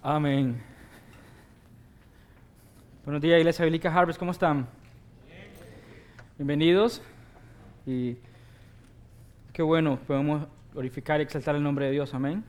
Amén. Buenos días, Iglesia Bíblica Harvest, ¿cómo están? Bienvenidos. Y qué bueno, podemos glorificar y exaltar el nombre de Dios, amén.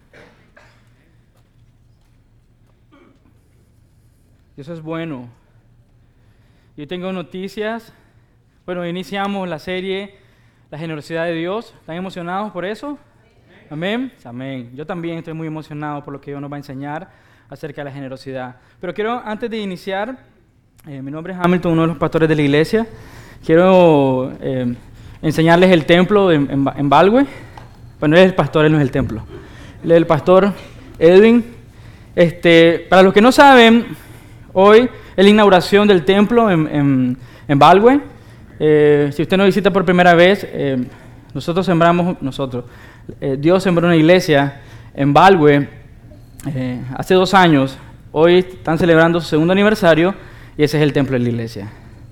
Dios es bueno. Yo tengo noticias. Bueno, iniciamos la serie La generosidad de Dios. ¿Están emocionados por eso? Amén. Amén. Yo también estoy muy emocionado por lo que Dios nos va a enseñar acerca de la generosidad. Pero quiero, antes de iniciar, mi nombre es Hamilton, uno de los pastores de la iglesia. Quiero enseñarles el templo en Balwe. Bueno, él es el pastor, él no es el templo. Él es el pastor Edwin. Para los que no saben, hoy es la inauguración del templo en Balwe. Si usted nos visita por primera vez, Dios sembró una iglesia en Balwe hace 2 años. Hoy están celebrando su segundo aniversario y ese es el templo de la iglesia.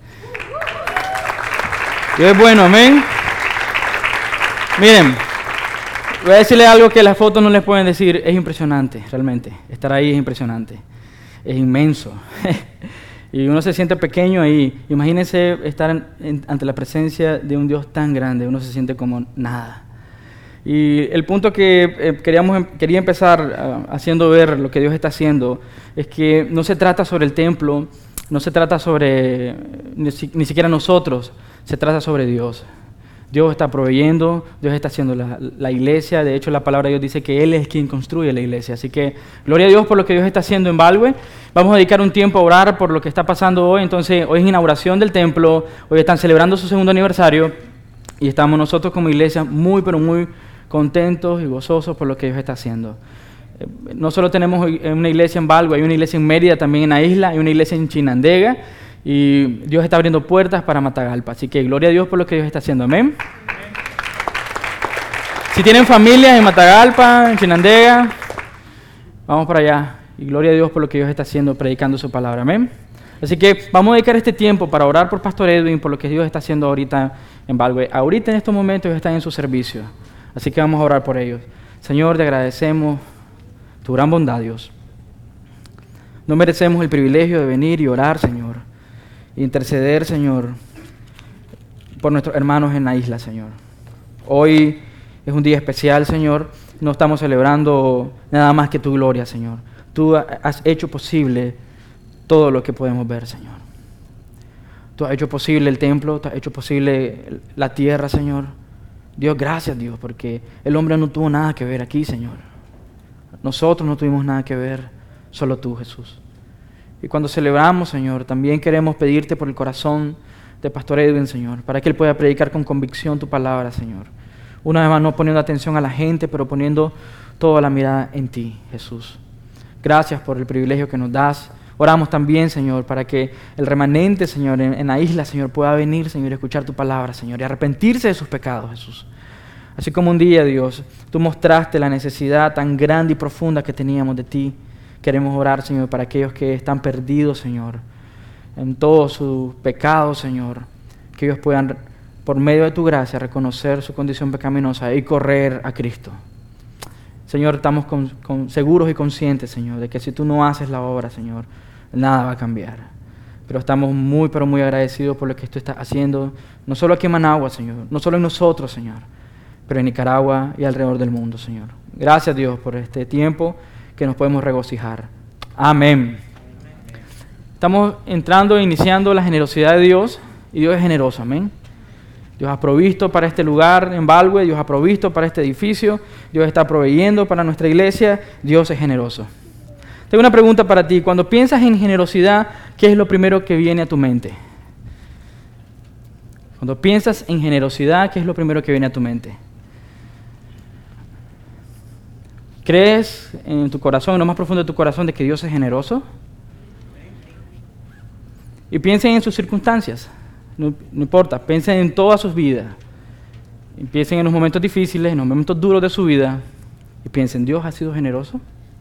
Dios es bueno, amén. Miren, voy a decirle algo que las fotos no les pueden decir. Es impresionante, realmente. Estar ahí es impresionante. Es inmenso. Y uno se siente pequeño ahí. Imagínense estar ante la presencia de un Dios tan grande. Uno se siente como nada. Y el punto que quería empezar haciendo ver lo que Dios está haciendo es que no se trata sobre el templo, no se trata sobre ni siquiera nosotros, se trata sobre Dios. Dios está proveyendo, Dios está haciendo la iglesia. De hecho, la palabra de Dios dice que Él es quien construye la iglesia. Así que, gloria a Dios por lo que Dios está haciendo en Balwe. Vamos a dedicar un tiempo a orar por lo que está pasando hoy. Entonces, hoy es inauguración del templo, hoy están celebrando su segundo aniversario y estamos nosotros como iglesia muy, pero muy contentos y gozosos por lo que Dios está haciendo. No solo tenemos una iglesia en Balwe, hay una iglesia en Mérida, también en la isla, hay una iglesia en Chinandega. Y Dios está abriendo puertas para Matagalpa. Así que gloria a Dios por lo que Dios está haciendo. Amén. Si tienen familias en Matagalpa, en Chinandega, vamos para allá. Y gloria a Dios por lo que Dios está haciendo, predicando su palabra. Amén. Así que vamos a dedicar este tiempo para orar por Pastor Edwin, por lo que Dios está haciendo ahorita en Balwe. Ahorita en estos momentos ellos están en su servicio. Así que vamos a orar por ellos. Señor, te agradecemos tu gran bondad, Dios. No merecemos el privilegio de venir y orar, Señor. Interceder, Señor, por nuestros hermanos en la isla, Señor. Hoy es un día especial, Señor. No estamos celebrando nada más que tu gloria, Señor. Tú has hecho posible todo lo que podemos ver, Señor. Tú has hecho posible el templo, tú has hecho posible la tierra, Señor. Dios, gracias, Dios, porque el hombre no tuvo nada que ver aquí, Señor. Nosotros no tuvimos nada que ver, solo tú, Jesús. Y cuando celebramos, Señor, también queremos pedirte por el corazón de Pastor Edwin, Señor, para que él pueda predicar con convicción tu palabra, Señor. Una vez más, no poniendo atención a la gente, pero poniendo toda la mirada en ti, Jesús. Gracias por el privilegio que nos das. Oramos también, Señor, para que el remanente, Señor, en la isla, Señor, pueda venir, Señor, y escuchar tu palabra, Señor, y arrepentirse de sus pecados, Jesús. Así como un día, Dios, tú mostraste la necesidad tan grande y profunda que teníamos de ti. Queremos orar, Señor, para aquellos que están perdidos, Señor, en todos sus pecados, Señor, que ellos puedan, por medio de tu gracia, reconocer su condición pecaminosa y correr a Cristo. Señor, estamos seguros y conscientes, Señor, de que si tú no haces la obra, Señor, nada va a cambiar. Pero estamos muy, pero muy agradecidos por lo que tú estás haciendo, no solo aquí en Managua, Señor, no solo en nosotros, Señor, pero en Nicaragua y alrededor del mundo, Señor. Gracias, Dios, por este tiempo que nos podemos regocijar. Amén. Estamos iniciando la generosidad de Dios, y Dios es generoso, amén. Dios ha provisto para este lugar en Balwe, Dios ha provisto para este edificio, Dios está proveyendo para nuestra iglesia, Dios es generoso. Tengo una pregunta para ti. Cuando piensas en generosidad, ¿qué es lo primero que viene a tu mente? Cuando piensas en generosidad, ¿qué es lo primero que viene a tu mente? ¿Crees en tu corazón, en lo más profundo de tu corazón, de que Dios es generoso? Y piensen en sus circunstancias. No importa, piensen en todas sus vidas. Y piensen en los momentos difíciles, en los momentos duros de su vida. Y piensen, ¿Dios ha sido generoso?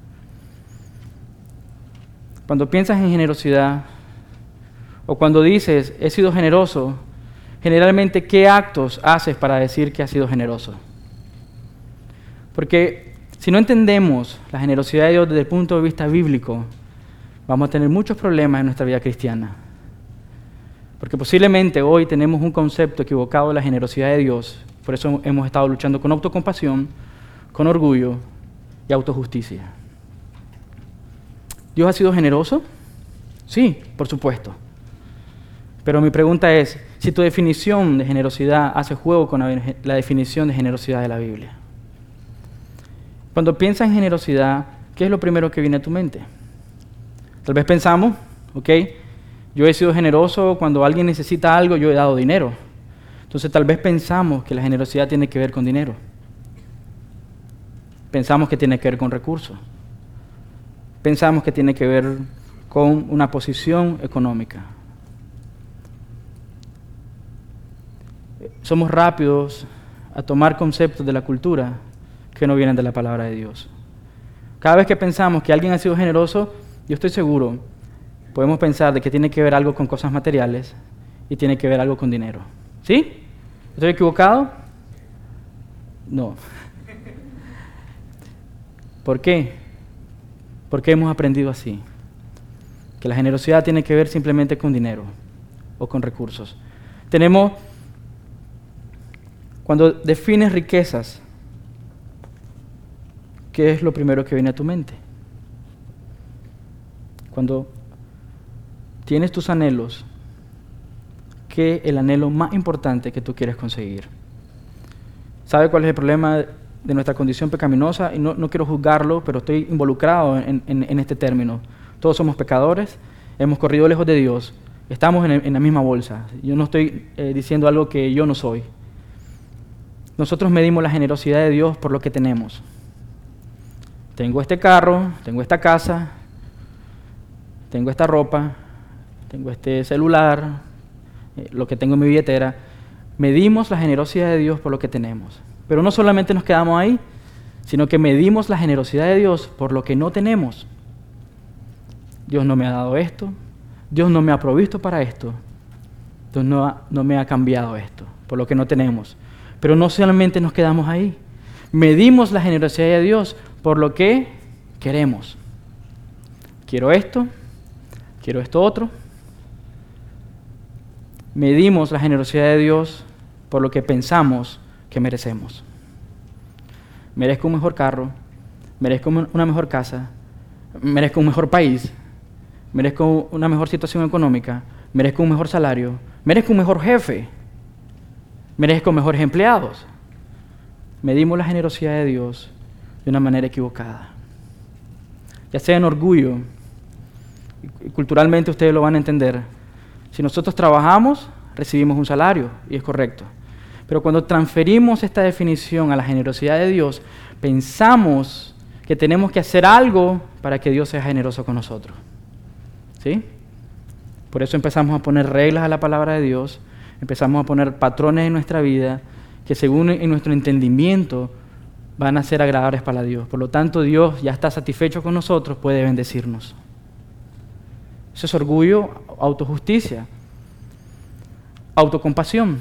Cuando piensas en generosidad, o cuando dices, he sido generoso, generalmente, ¿qué actos haces para decir que has sido generoso? Porque Si no entendemos la generosidad de Dios desde el punto de vista bíblico, vamos a tener muchos problemas en nuestra vida cristiana. Porque posiblemente hoy tenemos un concepto equivocado de la generosidad de Dios. Por eso hemos estado luchando con autocompasión, con orgullo y autojusticia. ¿Dios ha sido generoso? Sí, por supuesto. Pero mi pregunta es, si tu definición de generosidad hace juego con la definición de generosidad de la Biblia. Cuando piensas en generosidad, ¿qué es lo primero que viene a tu mente? Tal vez pensamos, ok, yo he sido generoso cuando alguien necesita algo, yo he dado dinero. Entonces tal vez pensamos que la generosidad tiene que ver con dinero. Pensamos que tiene que ver con recursos. Pensamos que tiene que ver con una posición económica. Somos rápidos a tomar conceptos de la cultura que no vienen de la palabra de Dios. Cada vez que pensamos que alguien ha sido generoso, yo estoy seguro, podemos pensar de que tiene que ver algo con cosas materiales y tiene que ver algo con dinero. ¿Sí? ¿Estoy equivocado? No. ¿Por qué? Porque hemos aprendido así. Que la generosidad tiene que ver simplemente con dinero o con recursos. Cuando defines riquezas, ¿qué es lo primero que viene a tu mente? Cuando tienes tus anhelos, ¿qué es el anhelo más importante que tú quieres conseguir? ¿Sabe cuál es el problema de nuestra condición pecaminosa? Y no quiero juzgarlo, pero estoy involucrado en este término. Todos somos pecadores, hemos corrido lejos de Dios, estamos en la misma bolsa. Yo no estoy diciendo algo que yo no soy. Nosotros medimos la generosidad de Dios por lo que tenemos. Tengo este carro, tengo esta casa, tengo esta ropa, tengo este celular, lo que tengo en mi billetera. Medimos la generosidad de Dios por lo que tenemos. Pero no solamente nos quedamos ahí, sino que medimos la generosidad de Dios por lo que no tenemos. Dios no me ha dado esto, Dios no me ha provisto para esto, Dios no me ha cambiado esto, por lo que no tenemos. Pero no solamente nos quedamos ahí, medimos la generosidad de Dios por lo que queremos. Quiero esto otro. Medimos la generosidad de Dios por lo que pensamos que merecemos. Merezco un mejor carro, merezco una mejor casa, merezco un mejor país, merezco una mejor situación económica, merezco un mejor salario, merezco un mejor jefe, merezco mejores empleados. Medimos la generosidad de Dios de una manera equivocada. Ya sea en orgullo, y culturalmente ustedes lo van a entender. Si nosotros trabajamos, recibimos un salario, y es correcto. Pero cuando transferimos esta definición a la generosidad de Dios, pensamos que tenemos que hacer algo para que Dios sea generoso con nosotros. ¿Sí? Por eso empezamos a poner reglas a la palabra de Dios, empezamos a poner patrones en nuestra vida que según en nuestro entendimiento van a ser agradables para Dios. Por lo tanto, Dios ya está satisfecho con nosotros, puede bendecirnos. Eso es orgullo, autojusticia, autocompasión.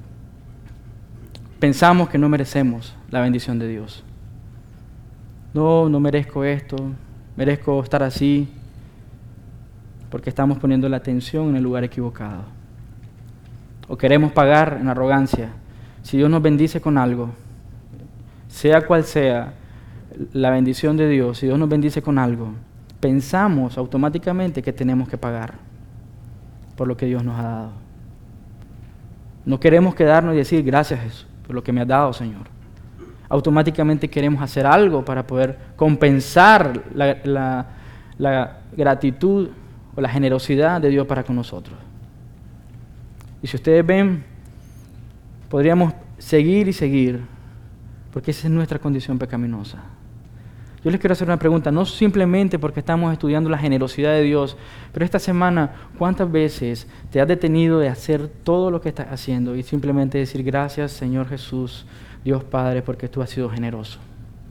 Pensamos que no merecemos la bendición de Dios. No merezco esto, merezco estar así, porque estamos poniendo la atención en el lugar equivocado. O queremos pagar en arrogancia. Si Dios nos bendice con algo, sea cual sea la bendición de Dios, si Dios nos bendice con algo, pensamos automáticamente que tenemos que pagar por lo que Dios nos ha dado. No queremos quedarnos y decir gracias Jesús por lo que me has dado, Señor. Automáticamente queremos hacer algo para poder compensar la gratitud o la generosidad de Dios para con nosotros. Y si ustedes ven, podríamos seguir y seguir, porque esa es nuestra condición pecaminosa. Yo les quiero hacer una pregunta, no simplemente porque estamos estudiando la generosidad de Dios, pero esta semana, ¿cuántas veces te has detenido de hacer todo lo que estás haciendo y simplemente decir gracias, Señor Jesús, Dios Padre, porque tú has sido generoso?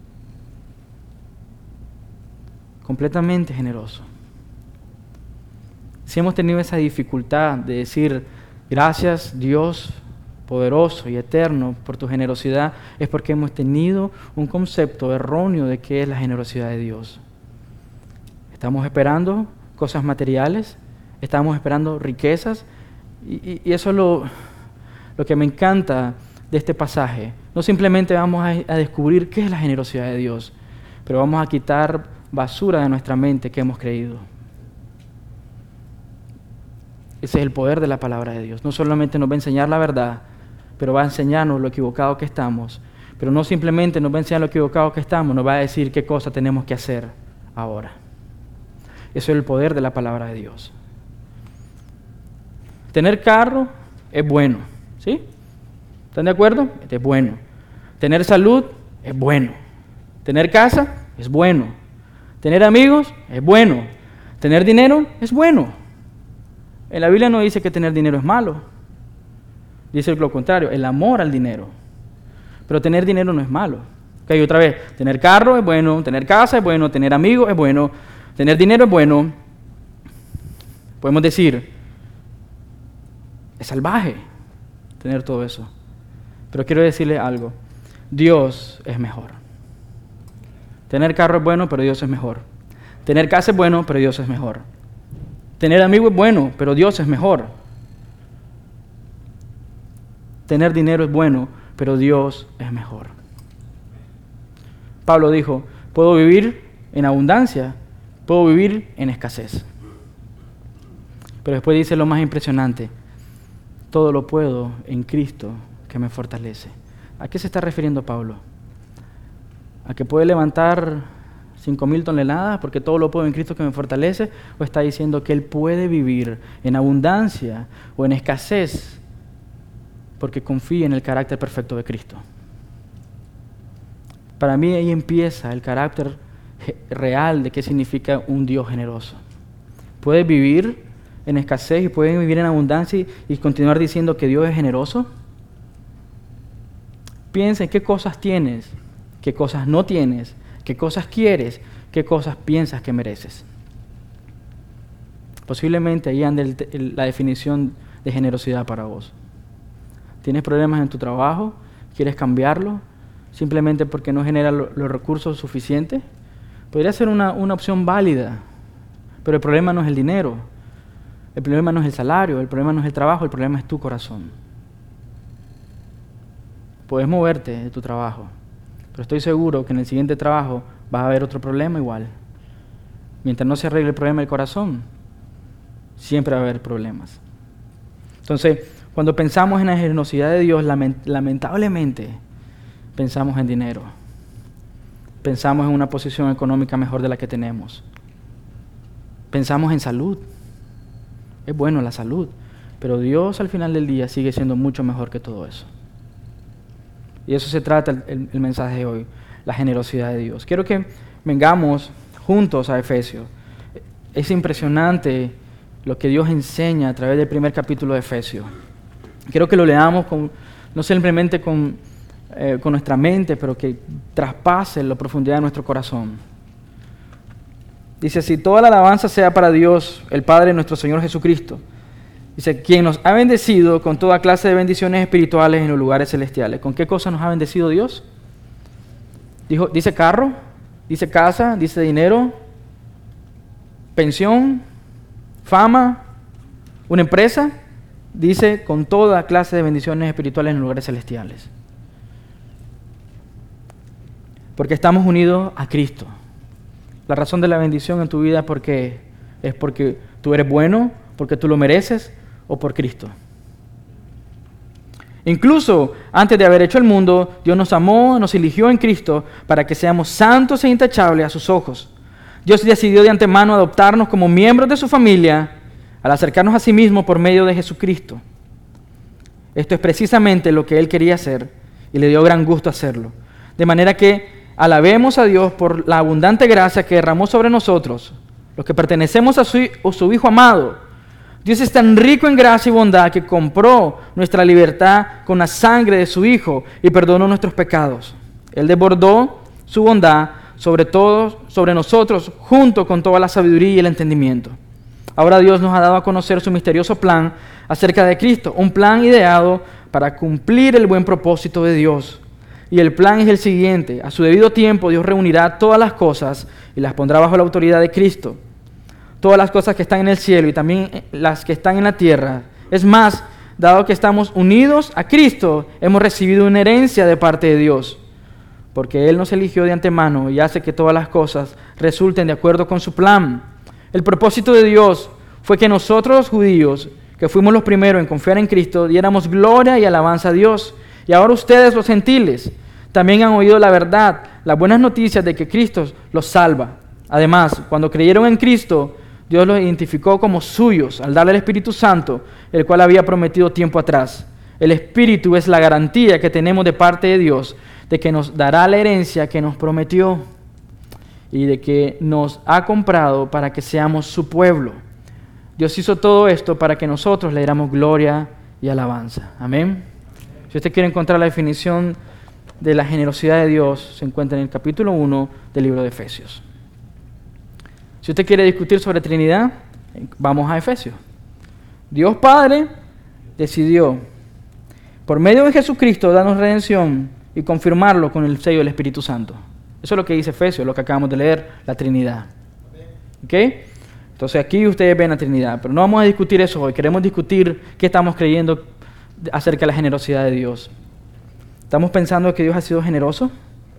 Completamente generoso. Si hemos tenido esa dificultad de decir gracias, Dios, poderoso y eterno por tu generosidad, es porque hemos tenido un concepto erróneo de qué es la generosidad de Dios. Estamos esperando cosas materiales, estamos esperando riquezas, y eso es lo que me encanta de este pasaje. No simplemente vamos a descubrir qué es la generosidad de Dios, pero vamos a quitar basura de nuestra mente que hemos creído. Ese es el poder de la palabra de Dios. No solamente nos va a enseñar la verdad, pero va a enseñarnos lo equivocado que estamos. Pero no simplemente nos va a enseñar lo equivocado que estamos, nos va a decir qué cosa tenemos que hacer ahora. Eso es el poder de la palabra de Dios. Tener carro es bueno, ¿sí? ¿Están de acuerdo? Es bueno. Tener salud es bueno. Tener casa es bueno. Tener amigos es bueno. Tener dinero es bueno. En la Biblia no dice que tener dinero es malo. Dice lo contrario, el amor al dinero. Pero tener dinero no es malo. Okay, otra vez, tener carro es bueno, tener casa es bueno, tener amigos es bueno, tener dinero es bueno. Podemos decir, es salvaje tener todo eso. Pero quiero decirle algo, Dios es mejor. Tener carro es bueno, pero Dios es mejor. Tener casa es bueno, pero Dios es mejor. Tener amigos es bueno, pero Dios es mejor. Tener dinero es bueno, pero Dios es mejor. Pablo dijo, puedo vivir en abundancia, puedo vivir en escasez. Pero después dice lo más impresionante, todo lo puedo en Cristo que me fortalece. ¿A qué se está refiriendo Pablo? ¿A que puede levantar 5,000 toneladas porque todo lo puedo en Cristo que me fortalece? ¿O está diciendo que él puede vivir en abundancia o en escasez porque confía en el carácter perfecto de Cristo? Para mí ahí empieza el carácter real de qué significa un Dios generoso. ¿Puedes vivir en escasez y puedes vivir en abundancia y continuar diciendo que Dios es generoso? Piensa en qué cosas tienes, qué cosas no tienes, qué cosas quieres, qué cosas piensas que mereces. Posiblemente ahí ande la definición de generosidad para vos. ¿Tienes problemas en tu trabajo? ¿Quieres cambiarlo? Simplemente porque no genera los recursos suficientes. Podría ser una opción válida, pero el problema no es el dinero, el problema no es el salario, el problema no es el trabajo, el problema es tu corazón. Puedes moverte de tu trabajo, pero estoy seguro que en el siguiente trabajo vas a haber otro problema igual. Mientras no se arregle el problema del corazón, siempre va a haber problemas. Entonces, cuando pensamos en la generosidad de Dios, lamentablemente pensamos en dinero. Pensamos en una posición económica mejor de la que tenemos. Pensamos en salud. Es bueno la salud, pero Dios al final del día sigue siendo mucho mejor que todo eso. Y eso se trata el mensaje de hoy, la generosidad de Dios. Quiero que vengamos juntos a Efesios. Es impresionante lo que Dios enseña a través del primer capítulo de Efesios. Quiero que lo leamos no simplemente con nuestra mente, pero que traspase la profundidad de nuestro corazón. Dice así: toda la alabanza sea para Dios, el Padre de nuestro Señor Jesucristo. Dice, quien nos ha bendecido con toda clase de bendiciones espirituales en los lugares celestiales. ¿Con qué cosa nos ha bendecido Dios? Dice carro, dice casa, dice dinero, pensión, fama, una empresa. Dice con toda clase de bendiciones espirituales en los lugares celestiales. Porque estamos unidos a Cristo. La razón de la bendición en tu vida es porque tú eres bueno, porque tú lo mereces, o por Cristo. Incluso antes de haber hecho el mundo, Dios nos amó, nos eligió en Cristo para que seamos santos e intachables a sus ojos. Dios decidió de antemano adoptarnos como miembros de su familia al acercarnos a sí mismo por medio de Jesucristo. Esto es precisamente lo que Él quería hacer y le dio gran gusto hacerlo. De manera que alabemos a Dios por la abundante gracia que derramó sobre nosotros, los que pertenecemos a su Hijo amado. Dios es tan rico en gracia y bondad que compró nuestra libertad con la sangre de su Hijo y perdonó nuestros pecados. Él desbordó su bondad sobre nosotros, junto con toda la sabiduría y el entendimiento. Ahora Dios nos ha dado a conocer su misterioso plan acerca de Cristo, un plan ideado para cumplir el buen propósito de Dios. Y el plan es el siguiente: a su debido tiempo Dios reunirá todas las cosas y las pondrá bajo la autoridad de Cristo. Todas las cosas que están en el cielo y también las que están en la tierra. Es más, dado que estamos unidos a Cristo, hemos recibido una herencia de parte de Dios, porque Él nos eligió de antemano y hace que todas las cosas resulten de acuerdo con su plan. El propósito de Dios fue que nosotros los judíos, que fuimos los primeros en confiar en Cristo, diéramos gloria y alabanza a Dios. Y ahora ustedes, los gentiles, también han oído la verdad, las buenas noticias de que Cristo los salva. Además, cuando creyeron en Cristo, Dios los identificó como suyos al darle el Espíritu Santo, el cual había prometido tiempo atrás. El Espíritu es la garantía que tenemos de parte de Dios de que nos dará la herencia que nos prometió y de que nos ha comprado para que seamos su pueblo. Dios hizo todo esto para que nosotros le diéramos gloria y alabanza. Amén. Si usted quiere encontrar la definición de la generosidad de Dios, se encuentra en el capítulo 1 del libro de Efesios. Si usted quiere discutir sobre Trinidad, vamos a Efesios. Dios Padre decidió, por medio de Jesucristo, darnos redención y confirmarlo con el sello del Espíritu Santo. Eso es lo que dice Efesios, lo que acabamos de leer, la Trinidad. ¿Ok? Entonces aquí ustedes ven la Trinidad, pero no vamos a discutir eso hoy. Queremos discutir qué estamos creyendo acerca de la generosidad de Dios. ¿Estamos pensando que Dios ha sido generoso?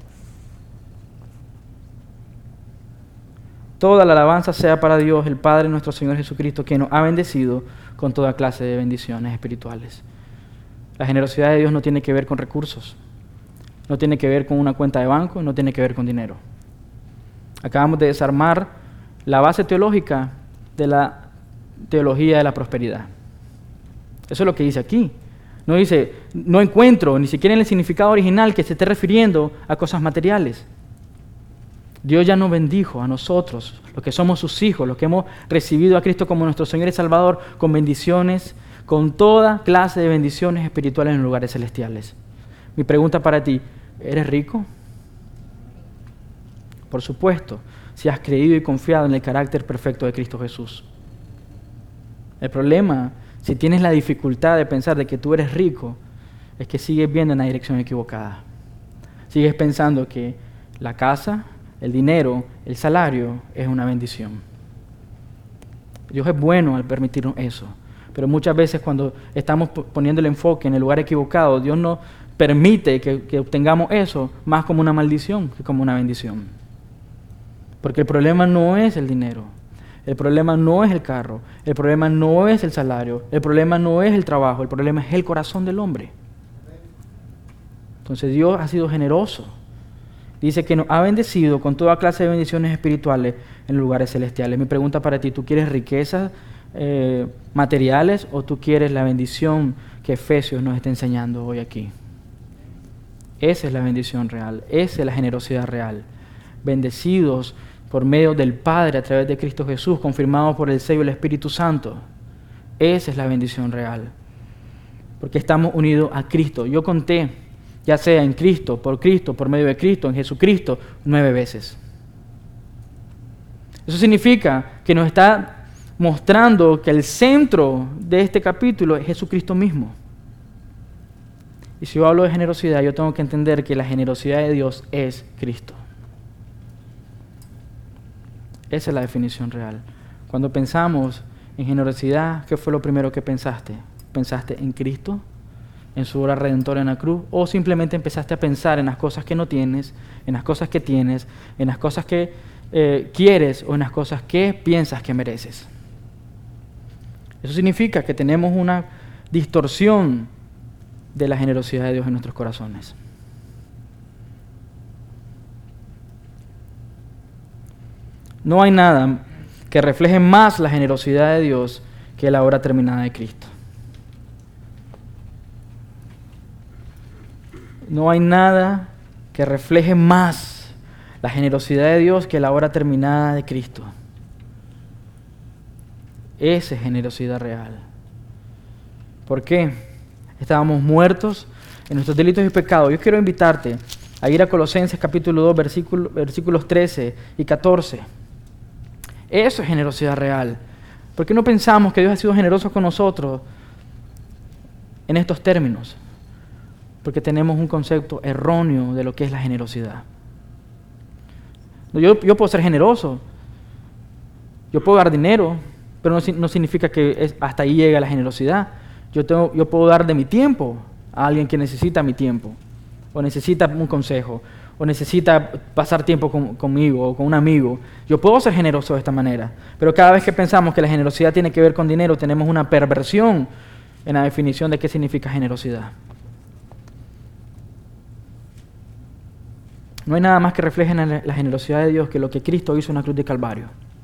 Toda la alabanza sea para Dios, el Padre nuestro Señor Jesucristo, que nos ha bendecido con toda clase de bendiciones espirituales. La generosidad de Dios no tiene que ver con recursos, no tiene que ver con una cuenta de banco, no tiene que ver con dinero. Acabamos de desarmar la base teológica de la teología de la prosperidad. Eso es lo que dice aquí. No dice, no encuentro ni siquiera en el significado original que se esté refiriendo a cosas materiales. Dios ya nos bendijo a nosotros, los que somos sus hijos, los que hemos recibido a Cristo como nuestro Señor y Salvador, con bendiciones, con toda clase de bendiciones espirituales en lugares celestiales. Mi pregunta para ti, ¿eres rico? Por supuesto, si has creído y confiado en el carácter perfecto de Cristo Jesús. El problema, si tienes la dificultad de pensar de que tú eres rico, es que sigues viendo en la dirección equivocada. Sigues pensando que la casa, el dinero, el salario es una bendición. Dios es bueno al permitirnos eso, pero muchas veces cuando estamos poniendo el enfoque en el lugar equivocado, Dios nos permite que obtengamos eso más como una maldición que como una bendición. Porque el problema no es el dinero, el problema no es el carro, el problema no es el salario, el problema no es el trabajo, el problema es el corazón del hombre. Entonces Dios ha sido generoso. Dice que nos ha bendecido con toda clase de bendiciones espirituales en lugares celestiales. Mi pregunta para ti, ¿tú quieres riquezas materiales o tú quieres la bendición que Efesios nos está enseñando hoy aquí? Esa es la bendición real, esa es la generosidad real. Bendecidos por medio del Padre a través de Cristo Jesús, confirmados por el sello del Espíritu Santo. Esa es la bendición real. Porque estamos unidos a Cristo. Yo conté, ya sea en Cristo, por medio de Cristo, en Jesucristo, 9 veces. Eso significa que nos está mostrando que el centro de este capítulo es Jesucristo mismo. Y si yo hablo de generosidad, yo tengo que entender que la generosidad de Dios es Cristo. Esa es la definición real. Cuando pensamos en generosidad, ¿qué fue lo primero que pensaste? ¿Pensaste en Cristo? ¿En su obra redentora en la cruz? ¿O simplemente empezaste a pensar en las cosas que no tienes, en las cosas que tienes, en las cosas que quieres o en las cosas que piensas que mereces? Eso significa que tenemos una distorsión de la generosidad de Dios en nuestros corazones. No hay nada que refleje más la generosidad de Dios que la obra terminada de Cristo. No hay nada que refleje más la generosidad de Dios que la obra terminada de Cristo. Esa es generosidad real. ¿Por qué? Estábamos muertos en nuestros delitos y pecados. Yo quiero invitarte a ir a Colosenses capítulo 2, versículos 13 y 14. Eso es generosidad real. ¿Por qué no pensamos que Dios ha sido generoso con nosotros en estos términos, porque tenemos un concepto erróneo de lo que es la generosidad. Yo puedo ser generoso, yo puedo dar dinero, pero no significa que hasta ahí llega la generosidad. Yo puedo dar de mi tiempo a alguien que necesita mi tiempo, o necesita un consejo, o necesita pasar tiempo conmigo o con un amigo. Yo puedo ser generoso de esta manera, pero cada vez que pensamos que la generosidad tiene que ver con dinero, tenemos una perversión en la definición de qué significa generosidad. No hay nada más que refleje la generosidad de Dios que lo que Cristo hizo en la cruz del Calvario.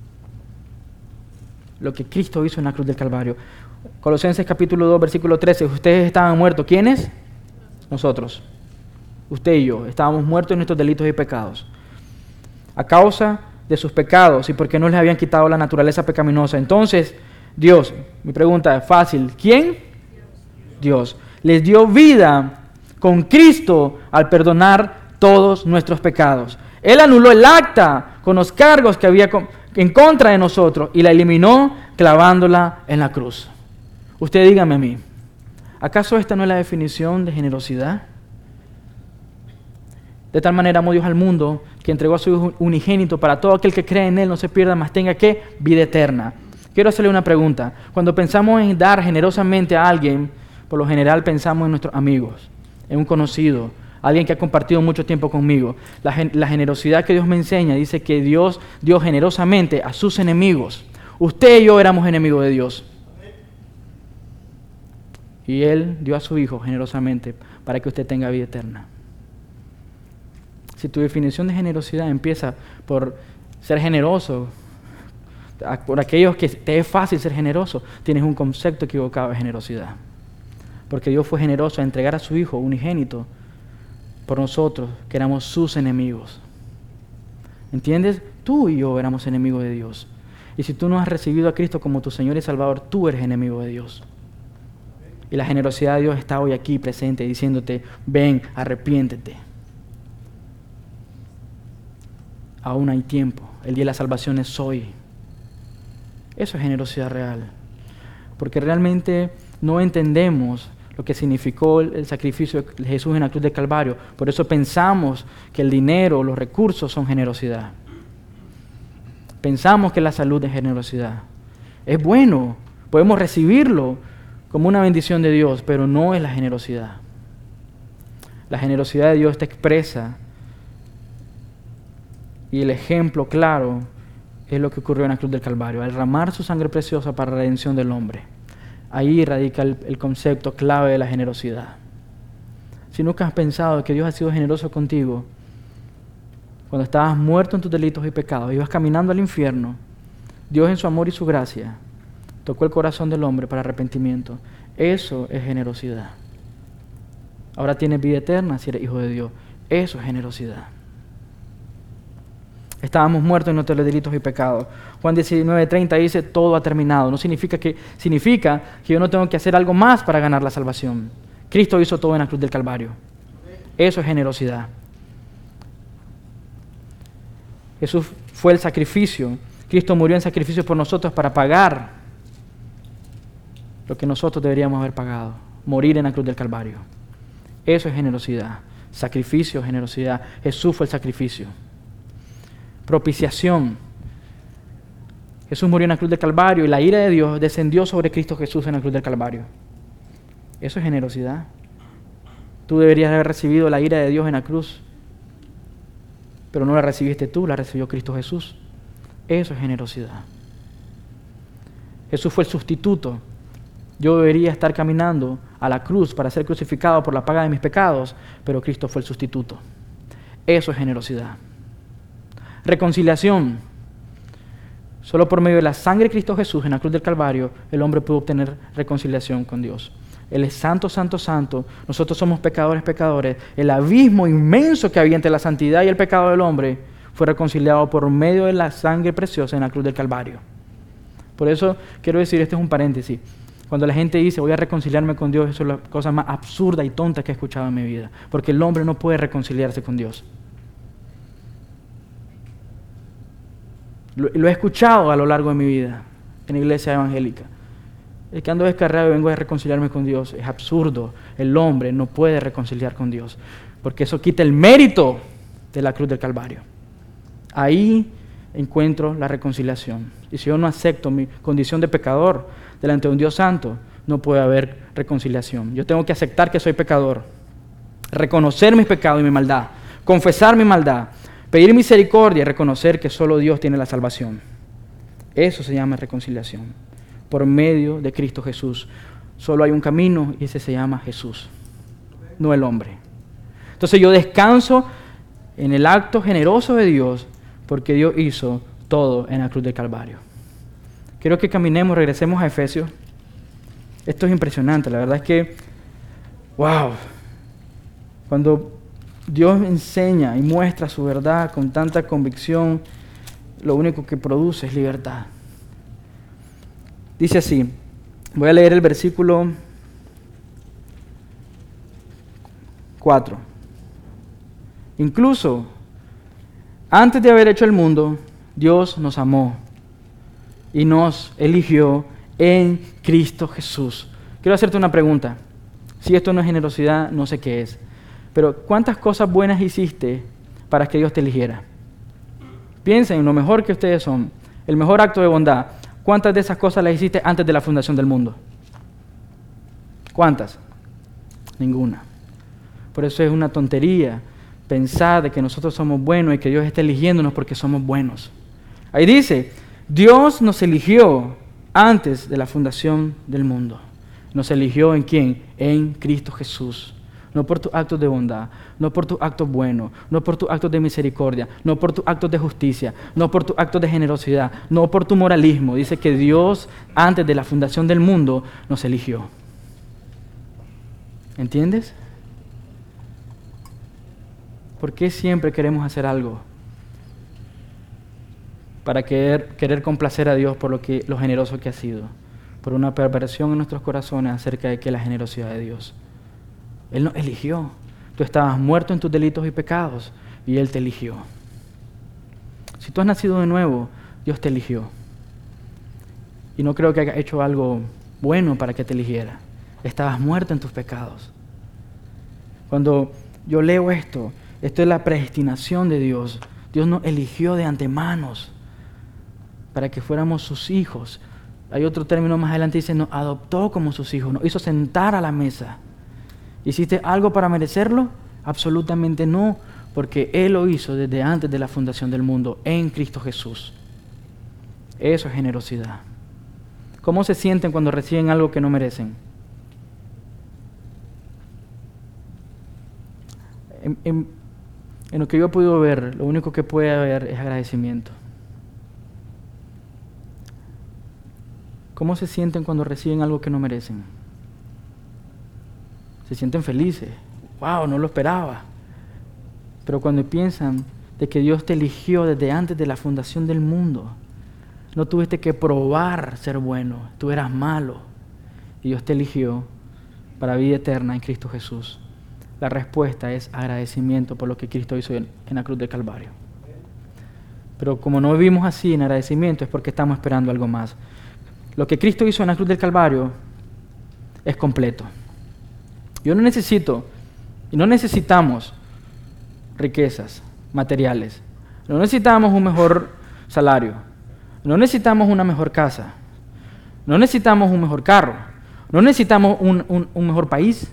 Lo que Cristo hizo en la cruz del Calvario. Colosenses capítulo 2, versículo 13. Ustedes estaban muertos. ¿Quiénes? Nosotros. Usted y yo. Estábamos muertos en nuestros delitos y pecados. A causa de sus pecados y porque no les habían quitado la naturaleza pecaminosa. Entonces, Dios, mi pregunta es fácil. ¿Quién? Dios. Les dio vida con Cristo al perdonar todos nuestros pecados. Él anuló el acta con los cargos que había en contra de nosotros y la eliminó clavándola en la cruz. Usted dígame a mí, ¿acaso esta no es la definición de generosidad? De tal manera amó Dios al mundo que entregó a su Hijo unigénito para todo aquel que cree en Él no se pierda, mas tenga ¿qué? Vida eterna. Quiero hacerle una pregunta. Cuando pensamos en dar generosamente a alguien, por lo general pensamos en nuestros amigos, en un conocido, alguien que ha compartido mucho tiempo conmigo. La generosidad que Dios me enseña dice que Dios dio generosamente a sus enemigos. Usted y yo éramos enemigos de Dios. Y Él dio a su Hijo generosamente para que usted tenga vida eterna. Si tu definición de generosidad empieza por ser generoso, por aquellos que te es fácil ser generoso, tienes un concepto equivocado de generosidad. Porque Dios fue generoso a entregar a su Hijo unigénito por nosotros, que éramos sus enemigos. ¿Entiendes? Tú y yo éramos enemigos de Dios. Y si tú no has recibido a Cristo como tu Señor y Salvador, tú eres enemigo de Dios. Y la generosidad de Dios está hoy aquí presente diciéndote, ven, arrepiéntete. Aún hay tiempo. El día de la salvación es hoy. Eso es generosidad real. Porque realmente no entendemos lo que significó el sacrificio de Jesús en la cruz del Calvario. Por eso pensamos que el dinero, los recursos son generosidad. Pensamos que la salud es generosidad. Es bueno, podemos recibirlo como una bendición de Dios, pero no es la generosidad. La generosidad de Dios está expresa y el ejemplo claro es lo que ocurrió en la cruz del Calvario, al derramar su sangre preciosa para la redención del hombre. Ahí radica el concepto clave de la generosidad. Si nunca has pensado que Dios ha sido generoso contigo, cuando estabas muerto en tus delitos y pecados, ibas caminando al infierno, Dios en su amor y su gracia tocó el corazón del hombre para arrepentimiento. Eso es generosidad. Ahora tienes vida eterna si eres hijo de Dios. Eso es generosidad. Estábamos muertos en nuestros delitos y pecados. Juan 19:30 dice, todo ha terminado. No significa que yo no tengo que hacer algo más para ganar la salvación. Cristo hizo todo en la cruz del Calvario. Eso es generosidad. Jesús fue el sacrificio. Cristo murió en sacrificio por nosotros para pagar lo que nosotros deberíamos haber pagado. Morir en la cruz del Calvario. Eso es generosidad. Sacrificio, generosidad. Jesús fue el sacrificio. Propiciación. Jesús murió en la cruz del Calvario y la ira de Dios descendió sobre Cristo Jesús en la cruz del Calvario. Eso es generosidad. Tú deberías haber recibido la ira de Dios en la cruz, pero no la recibiste tú, la recibió Cristo Jesús. Eso es generosidad. Jesús fue el sustituto. Yo debería estar caminando a la cruz para ser crucificado por la paga de mis pecados, pero Cristo fue el sustituto. Eso es generosidad. Reconciliación. Solo por medio de la sangre de Cristo Jesús en la cruz del Calvario, el hombre pudo obtener reconciliación con Dios. Él es santo, santo, santo. Nosotros somos pecadores, pecadores. El abismo inmenso que había entre la santidad y el pecado del hombre fue reconciliado por medio de la sangre preciosa en la cruz del Calvario. Por eso quiero decir, este es un paréntesis. Cuando la gente dice, voy a reconciliarme con Dios, eso es la cosa más absurda y tonta que he escuchado en mi vida. Porque el hombre no puede reconciliarse con Dios. Lo he escuchado a lo largo de mi vida en la iglesia evangélica. es que ando descarriado y vengo a reconciliarme con Dios. Es absurdo. El hombre no puede reconciliar con Dios, porque eso quita el mérito de la cruz del Calvario. Ahí encuentro la reconciliación. Y si yo no acepto mi condición de pecador delante de un Dios santo, no puede haber reconciliación. Yo tengo que aceptar que soy pecador, reconocer mis pecados y mi maldad, confesar mi maldad, pedir misericordia y reconocer que solo Dios tiene la salvación. Eso se llama reconciliación. Por medio de Cristo Jesús. Solo hay un camino y ese se llama Jesús, no el hombre. Entonces yo descanso en el acto generoso de Dios porque Dios hizo todo en la cruz del Calvario. Quiero que caminemos, regresemos a Efesios. Esto es impresionante, la verdad es que, wow, cuando Dios enseña y muestra su verdad con tanta convicción, lo único que produce es libertad. Dice así, voy a leer el versículo 4. Incluso antes de haber hecho el mundo, Dios nos amó y nos eligió en Cristo Jesús. Quiero hacerte una pregunta. Si esto no es generosidad, no sé qué es. Pero ¿cuántas cosas buenas hiciste para que Dios te eligiera? Piensa en lo mejor que ustedes son, el mejor acto de bondad. ¿Cuántas de esas cosas las hiciste antes de la fundación del mundo? ¿Cuántas? Ninguna. Por eso es una tontería pensar de que nosotros somos buenos y que Dios está eligiéndonos porque somos buenos. Ahí dice, Dios nos eligió antes de la fundación del mundo. ¿Nos eligió en quién? En Cristo Jesús. No por tus actos de bondad, no por tus actos buenos, no por tus actos de misericordia, no por tus actos de justicia, no por tus actos de generosidad, no por tu moralismo. Dice que Dios, antes de la fundación del mundo, nos eligió. ¿Entiendes? ¿Por qué siempre queremos hacer algo para querer complacer a Dios por lo generoso que ha sido? Por una perversión en nuestros corazones acerca de que la generosidad de Dios. Él nos eligió. Tú estabas muerto en tus delitos y pecados y Él te eligió. Si tú has nacido de nuevo, Dios te eligió. Y no creo que haya hecho algo bueno para que te eligiera. Estabas muerto en tus pecados. Cuando yo leo esto es la predestinación de Dios. Dios nos eligió de antemano para que fuéramos sus hijos. Hay otro término más adelante, dice, nos adoptó como sus hijos, nos hizo sentar a la mesa. ¿Hiciste algo para merecerlo? Absolutamente no, porque Él lo hizo desde antes de la fundación del mundo, en Cristo Jesús. Eso es generosidad. ¿Cómo se sienten cuando reciben algo que no merecen? En lo que yo he podido ver, lo único que puede haber es agradecimiento. ¿Cómo se sienten cuando reciben algo que no merecen? Se sienten felices. ¡Wow! No lo esperaba. Pero cuando piensan de que Dios te eligió desde antes de la fundación del mundo, no tuviste que probar ser bueno, tú eras malo. Y Dios te eligió para vida eterna en Cristo Jesús. La respuesta es agradecimiento por lo que Cristo hizo en la cruz del Calvario. Pero como no vivimos así en agradecimiento es porque estamos esperando algo más. Lo que Cristo hizo en la cruz del Calvario es completo. Yo no necesito y no necesitamos riquezas materiales. No necesitamos un mejor salario. No necesitamos una mejor casa. No necesitamos un mejor carro. No necesitamos un mejor país.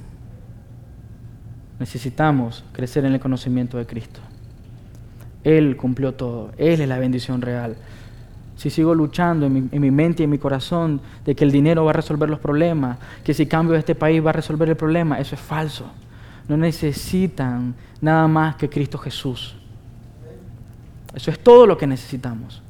Necesitamos crecer en el conocimiento de Cristo. Él cumplió todo. Él es la bendición real. Si sigo luchando en mi mente y en mi corazón de que el dinero va a resolver los problemas, que si cambio de este país va a resolver el problema, eso es falso. No necesitan nada más que Cristo Jesús. Eso es todo lo que necesitamos.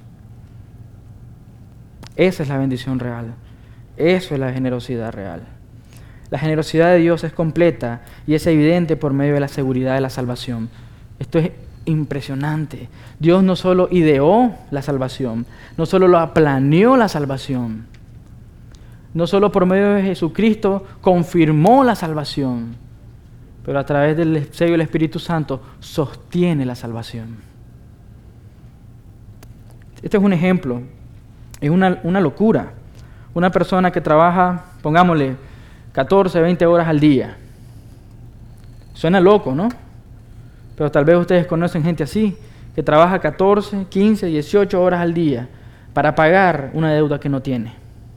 Esa es la bendición real. Eso es la generosidad real. La generosidad de Dios es completa y es evidente por medio de la seguridad de la salvación. Esto es impresionante. Dios no solo ideó la salvación, no solo lo planeó la salvación, no solo por medio de Jesucristo confirmó la salvación, pero a través del sello del Espíritu Santo sostiene la salvación. Este es un ejemplo, es una locura. Una persona que trabaja, pongámosle, 14, 20 horas al día. Suena loco, ¿no? Pero tal vez ustedes conocen gente así, que trabaja 14, 15, 18 horas al día para pagar una deuda que no tiene.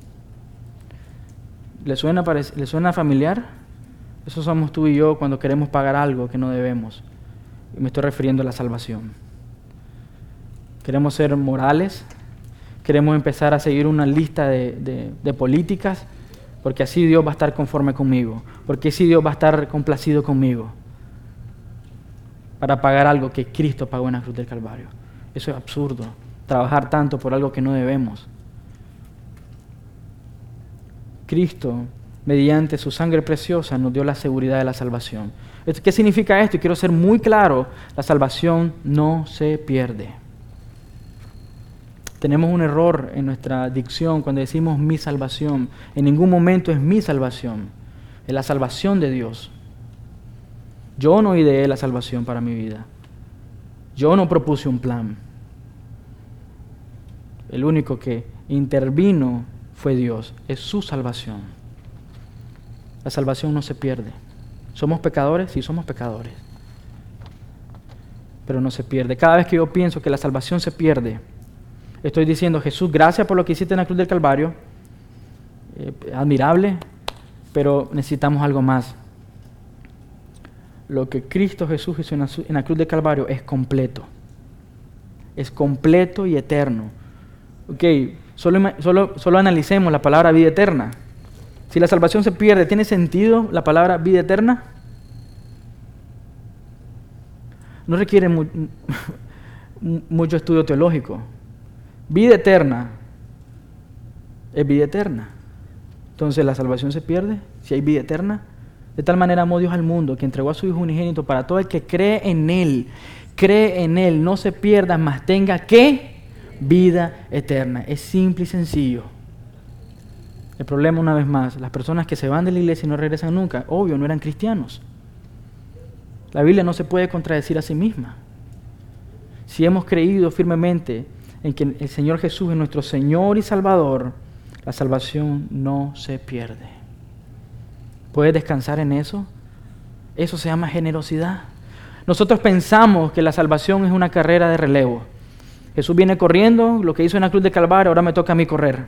¿Le suena familiar? Eso somos tú y yo cuando queremos pagar algo que no debemos. Y me estoy refiriendo a la salvación. Queremos ser morales, queremos empezar a seguir una lista de políticas, porque así Dios va a estar conforme conmigo, porque así Dios va a estar complacido conmigo, para pagar algo que Cristo pagó en la cruz del Calvario. Eso es absurdo, trabajar tanto por algo que no debemos. Cristo, mediante su sangre preciosa, nos dio la seguridad de la salvación. ¿Qué significa esto? Y quiero ser muy claro, la salvación no se pierde. Tenemos un error en nuestra dicción cuando decimos mi salvación. En ningún momento es mi salvación, es la salvación de Dios. Yo no ideé la salvación para mi vida. Yo no propuse un plan. El único que intervino fue Dios, es su salvación. La salvación no se pierde. ¿Somos pecadores? Sí, somos pecadores. Pero no se pierde. Cada vez que yo pienso que la salvación se pierde, estoy diciendo, Jesús, gracias por lo que hiciste en la cruz del Calvario. Admirable, pero necesitamos algo más. Lo que Cristo Jesús hizo en la cruz del Calvario es completo. Es completo y eterno. Ok, solo analicemos la palabra vida eterna. Si la salvación se pierde, ¿tiene sentido la palabra vida eterna? No requiere mucho estudio teológico. Vida eterna es vida eterna. Entonces, ¿la salvación se pierde si hay vida eterna? De tal manera amó Dios al mundo, que entregó a su Hijo unigénito para todo el que cree en Él, no se pierda, mas tenga ¿qué? Vida eterna. Es simple y sencillo. El problema, una vez más, las personas que se van de la iglesia y no regresan nunca, obvio, no eran cristianos. La Biblia no se puede contradecir a sí misma. Si hemos creído firmemente en que el Señor Jesús es nuestro Señor y Salvador, la salvación no se pierde. ¿Puedes descansar en eso? Eso se llama generosidad. Nosotros pensamos que la salvación es una carrera de relevo. Jesús viene corriendo, lo que hizo en la cruz de Calvario, ahora me toca a mí correr.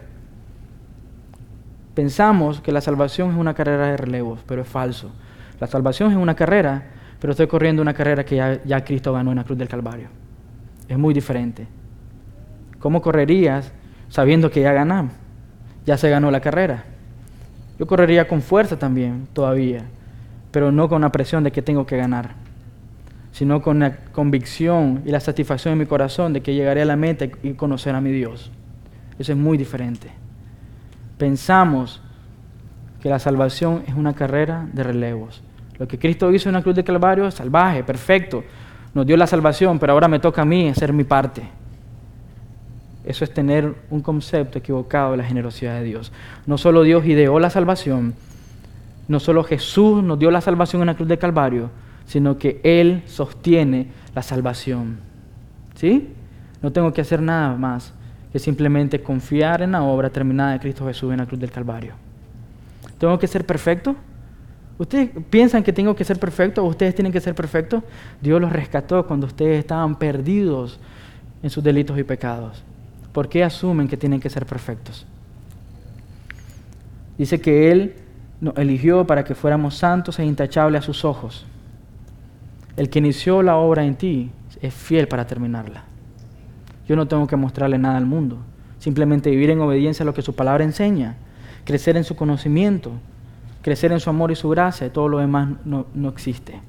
Pensamos que la salvación es una carrera de relevos, pero es falso. La salvación es una carrera, pero estoy corriendo una carrera que ya Cristo ganó en la cruz del Calvario. Es muy diferente. ¿Cómo correrías sabiendo que ya ganamos? Ya se ganó la carrera. Yo correría con fuerza también, todavía, pero no con la presión de que tengo que ganar, sino con la convicción y la satisfacción en mi corazón de que llegaré a la meta y conocer a mi Dios. Eso es muy diferente. Pensamos que la salvación es una carrera de relevos. Lo que Cristo hizo en la cruz de Calvario es salvaje, perfecto. Nos dio la salvación, pero ahora me toca a mí hacer mi parte. Eso es tener un concepto equivocado de la generosidad de Dios. No solo Dios ideó la salvación, no solo Jesús nos dio la salvación en la cruz de Calvario, sino que Él sostiene la salvación. ¿Sí? No tengo que hacer nada más que simplemente confiar en la obra terminada de Cristo Jesús en la cruz del Calvario. ¿Tengo que ser perfecto? ¿Ustedes piensan que tengo que ser perfecto o ustedes tienen que ser perfectos? Dios los rescató cuando ustedes estaban perdidos en sus delitos y pecados. ¿Por qué asumen que tienen que ser perfectos? Dice que Él nos eligió para que fuéramos santos e intachables a sus ojos. El que inició la obra en ti es fiel para terminarla. Yo no tengo que mostrarle nada al mundo. Simplemente vivir en obediencia a lo que su palabra enseña, crecer en su conocimiento, crecer en su amor y su gracia, y todo lo demás no existe.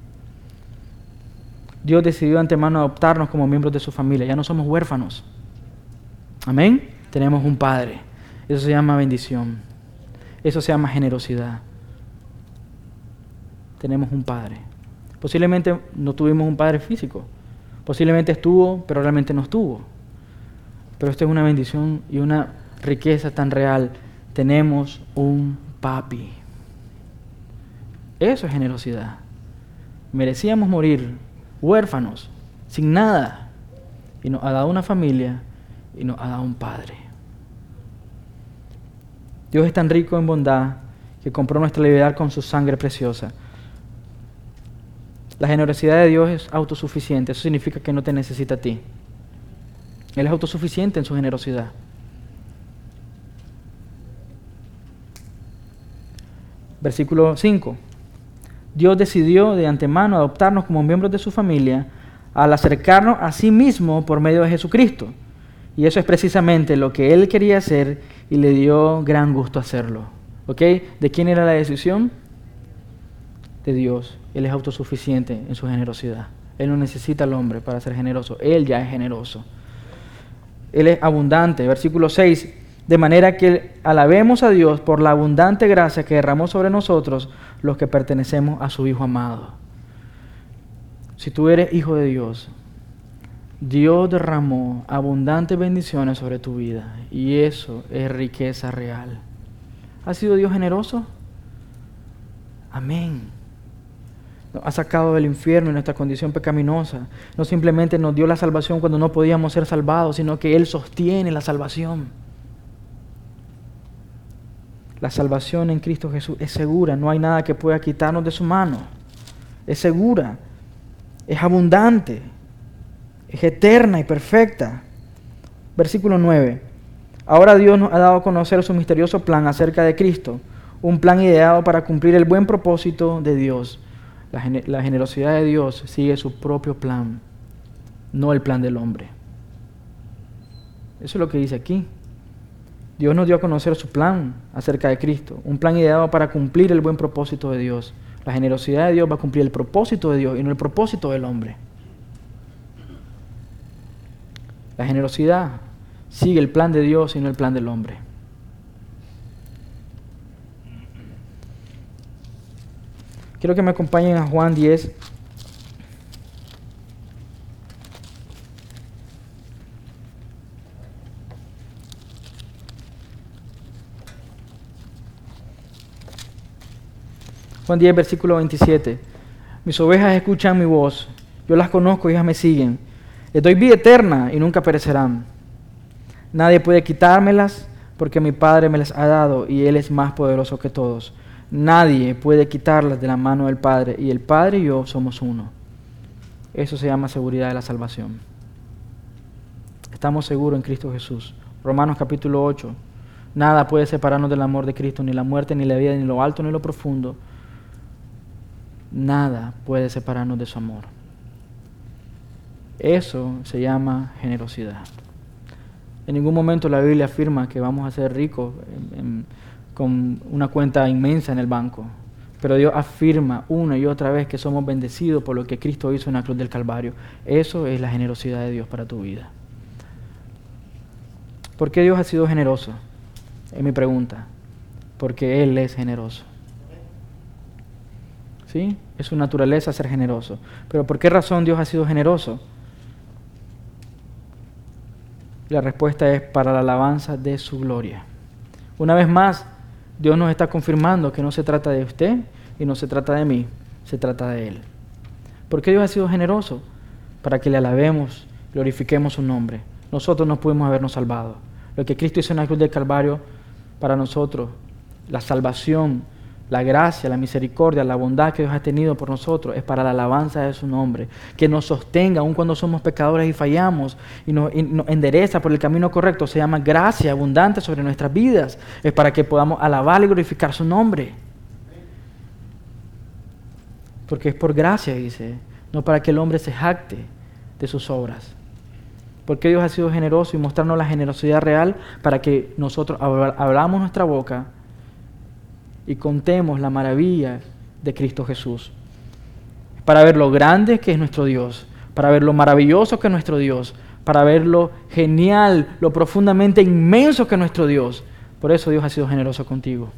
Dios decidió de antemano adoptarnos como miembros de su familia. Ya no somos huérfanos. Amén. Tenemos un Padre. Eso se llama bendición. Eso se llama generosidad. Tenemos un Padre. Posiblemente no tuvimos un Padre físico. Posiblemente estuvo, pero realmente no estuvo. Pero esto es una bendición y una riqueza tan real. Tenemos un papi. Eso es generosidad. Merecíamos morir huérfanos, sin nada. Y nos ha dado una familia y nos ha dado un Padre. Dios es tan rico en bondad que compró nuestra libertad con su sangre preciosa. La generosidad de Dios es autosuficiente. Eso significa que no te necesita a ti. Él es autosuficiente en su generosidad. Versículo 5. Dios decidió de antemano adoptarnos como miembros de su familia al acercarnos a sí mismo por medio de Jesucristo. Y eso es precisamente lo que Él quería hacer y le dio gran gusto hacerlo. ¿Ok? ¿De quién era la decisión? De Dios. Él es autosuficiente en su generosidad. Él no necesita al hombre para ser generoso. Él ya es generoso. Él es abundante. Versículo 6. De manera que alabemos a Dios por la abundante gracia que derramó sobre nosotros los que pertenecemos a su Hijo amado. Si tú eres hijo de Dios, Dios derramó abundantes bendiciones sobre tu vida y eso es riqueza real. ¿Ha sido Dios generoso? Amén. Nos ha sacado del infierno y nuestra condición pecaminosa. No simplemente nos dio la salvación cuando no podíamos ser salvados, sino que Él sostiene la salvación. La salvación en Cristo Jesús es segura. No hay nada que pueda quitarnos de su mano. Es segura. Es abundante. Es eterna y perfecta. Versículo 9. Ahora Dios nos ha dado a conocer su misterioso plan acerca de Cristo. Un plan ideado para cumplir el buen propósito de Dios. La generosidad de Dios sigue su propio plan, no el plan del hombre. Eso es lo que dice aquí. Dios nos dio a conocer su plan acerca de Cristo, un plan ideado para cumplir el buen propósito de Dios. La generosidad de Dios va a cumplir el propósito de Dios y no el propósito del hombre. La generosidad sigue el plan de Dios y no el plan del hombre. Quiero que me acompañen a Juan 10. Juan 10, versículo 27. Mis ovejas escuchan mi voz, yo las conozco y ellas me siguen. Les doy vida eterna y nunca perecerán. Nadie puede quitármelas porque mi Padre me las ha dado y Él es más poderoso que todos. Nadie puede quitarlas de la mano del Padre y el Padre y yo somos uno. Eso se llama seguridad de la salvación. Estamos seguros en Cristo Jesús. Romanos capítulo 8. Nada puede separarnos del amor de Cristo, ni la muerte, ni la vida, ni lo alto, ni lo profundo. Nada puede separarnos de su amor. Eso se llama generosidad. En ningún momento la Biblia afirma que vamos a ser ricos con una cuenta inmensa en el banco. Pero Dios afirma una y otra vez que somos bendecidos por lo que Cristo hizo en la cruz del Calvario. Eso es la generosidad de Dios para tu vida. ¿Por qué Dios ha sido generoso? Es mi pregunta. Porque Él es generoso. ¿Sí? Es su naturaleza ser generoso. Pero ¿por qué razón Dios ha sido generoso? La respuesta es para la alabanza de su gloria. Una vez más, Dios nos está confirmando que no se trata de usted y no se trata de mí, se trata de Él. ¿Por qué Dios ha sido generoso? Para que le alabemos, glorifiquemos su nombre. Nosotros no pudimos habernos salvado. Lo que Cristo hizo en la cruz del Calvario para nosotros, la salvación, la gracia, la misericordia, la bondad que Dios ha tenido por nosotros es para la alabanza de su nombre, que nos sostenga aun cuando somos pecadores y fallamos y nos endereza por el camino correcto. Se llama gracia abundante sobre nuestras vidas. Es para que podamos alabar y glorificar su nombre. Porque es por gracia, dice, no para que el hombre se jacte de sus obras. Porque Dios ha sido generoso y mostrarnos la generosidad real para que nosotros abramos nuestra boca y contemos la maravilla de Cristo Jesús. Para ver lo grande que es nuestro Dios, para ver lo maravilloso que es nuestro Dios, para ver lo genial, lo profundamente inmenso que es nuestro Dios. Por eso Dios ha sido generoso contigo.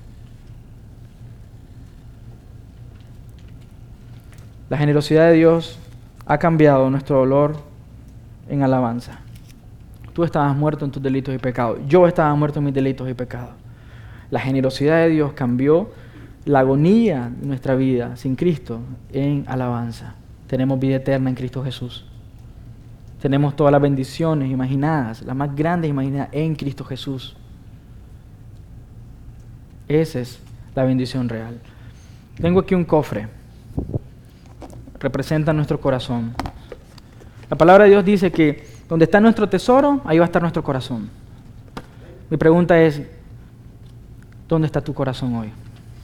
La generosidad de Dios ha cambiado nuestro dolor en alabanza. Tú estabas muerto en tus delitos y pecados. Yo estaba muerto en mis delitos y pecados. La generosidad de Dios cambió la agonía de nuestra vida sin Cristo en alabanza. Tenemos vida eterna en Cristo Jesús. Tenemos todas las bendiciones imaginadas, las más grandes imaginadas en Cristo Jesús. Esa es la bendición real. Tengo aquí un cofre. Representa nuestro corazón. La palabra de Dios dice que donde está nuestro tesoro, ahí va a estar nuestro corazón. Mi pregunta es, ¿dónde está tu corazón hoy?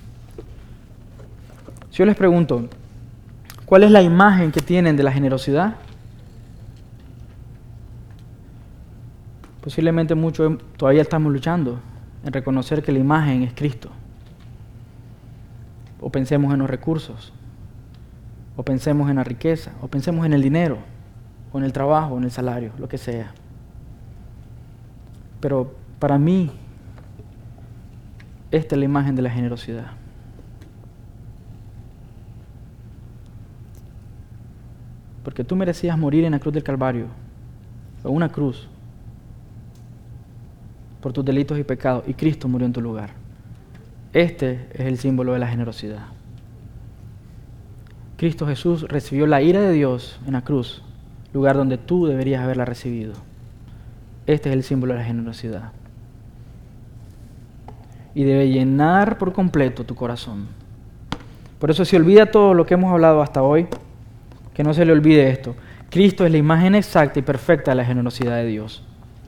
Si yo les pregunto, ¿cuál es la imagen que tienen de la generosidad? Posiblemente muchos todavía estamos luchando en reconocer que la imagen es Cristo. O pensemos en los recursos, o pensemos en la riqueza, o pensemos en el dinero, o en el trabajo, o en el salario, lo que sea. Pero para mí, esta es la imagen de la generosidad. Porque tú merecías morir en la cruz del Calvario, o una cruz, por tus delitos y pecados, y Cristo murió en tu lugar. Este es el símbolo de la generosidad. Cristo Jesús recibió la ira de Dios en la cruz, lugar donde tú deberías haberla recibido. Este es el símbolo de la generosidad. Y debe llenar por completo tu corazón. Por eso, si olvida todo lo que hemos hablado hasta hoy, que no se le olvide esto. Cristo es la imagen exacta y perfecta de la generosidad de Dios.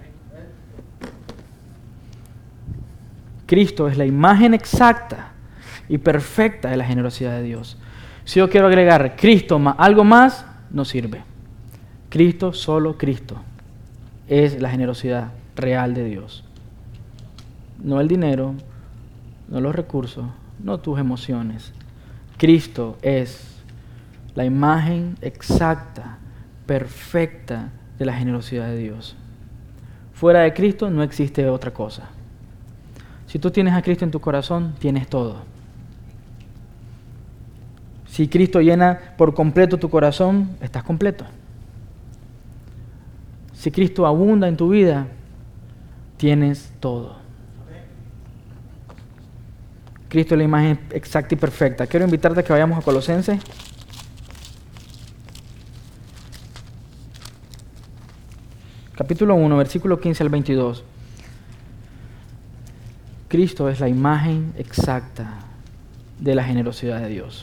Cristo es la imagen exacta y perfecta de la generosidad de Dios. Si yo quiero agregar Cristo más algo más, no sirve. Cristo, solo Cristo, es la generosidad real de Dios. No el dinero, no los recursos, no tus emociones. Cristo es la imagen exacta, perfecta de la generosidad de Dios. Fuera de Cristo no existe otra cosa. Si tú tienes a Cristo en tu corazón, tienes todo. Si Cristo llena por completo tu corazón, estás completo. Si Cristo abunda en tu vida, tienes todo. Cristo es la imagen exacta y perfecta. Quiero invitarte a que vayamos a Colosenses. Capítulo 1, versículo 15 al 22. Cristo es la imagen exacta de la generosidad de Dios.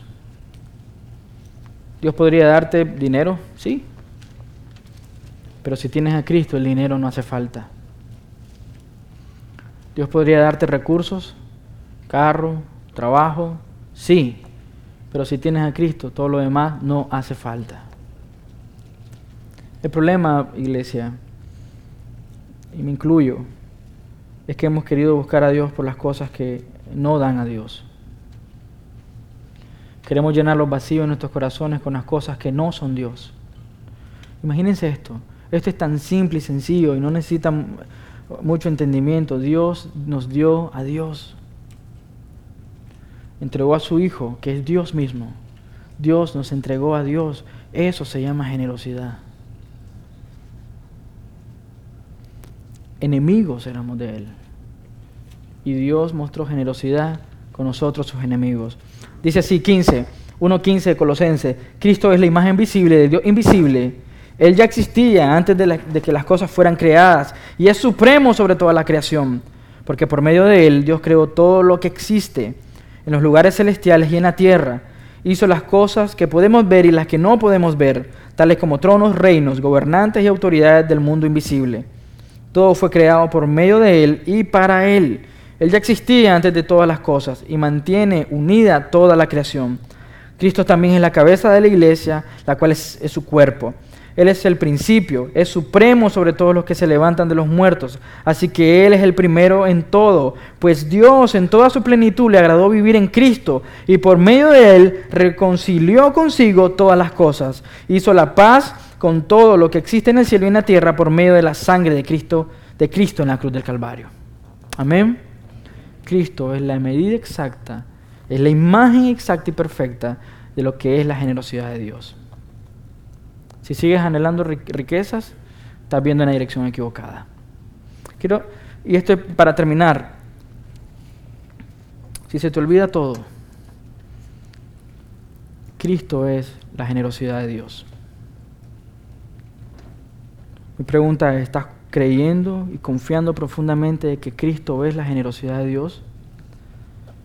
Dios podría darte dinero, sí. Pero si tienes a Cristo, el dinero no hace falta. Dios podría darte recursos, carro, trabajo, sí. Pero si tienes a Cristo, todo lo demás no hace falta. El problema, iglesia, y me incluyo, es que hemos querido buscar a Dios por las cosas que no dan a Dios. Queremos llenar los vacíos en nuestros corazones con las cosas que no son Dios. Imagínense esto. Esto es tan simple y sencillo y no necesita mucho entendimiento. Dios nos dio a Dios. Entregó a su Hijo, que es Dios mismo. Dios nos entregó a Dios. Eso se llama generosidad. Enemigos éramos de Él. Y Dios mostró generosidad con nosotros, sus enemigos. Dice así, 1:15 de Colosenses. Cristo es la imagen visible de Dios invisible. Él ya existía antes de que las cosas fueran creadas y es supremo sobre toda la creación. Porque por medio de Él Dios creó todo lo que existe en los lugares celestiales y en la tierra. Hizo las cosas que podemos ver y las que no podemos ver, tales como tronos, reinos, gobernantes y autoridades del mundo invisible. Todo fue creado por medio de Él y para Él. Él ya existía antes de todas las cosas y mantiene unida toda la creación. Cristo también es la cabeza de la iglesia, la cual es su cuerpo. Él es el principio, es supremo sobre todos los que se levantan de los muertos. Así que Él es el primero en todo, pues Dios en toda su plenitud le agradó vivir en Cristo y por medio de Él reconcilió consigo todas las cosas. Hizo la paz con todo lo que existe en el cielo y en la tierra por medio de la sangre de Cristo en la cruz del Calvario. Amén. Cristo es la medida exacta, es la imagen exacta y perfecta de lo que es la generosidad de Dios. Si sigues anhelando riquezas, estás viendo en la dirección equivocada. Y esto es para terminar. Si se te olvida todo, Cristo es la generosidad de Dios. Mi pregunta es, ¿estás creyendo y confiando profundamente de que Cristo es la generosidad de Dios?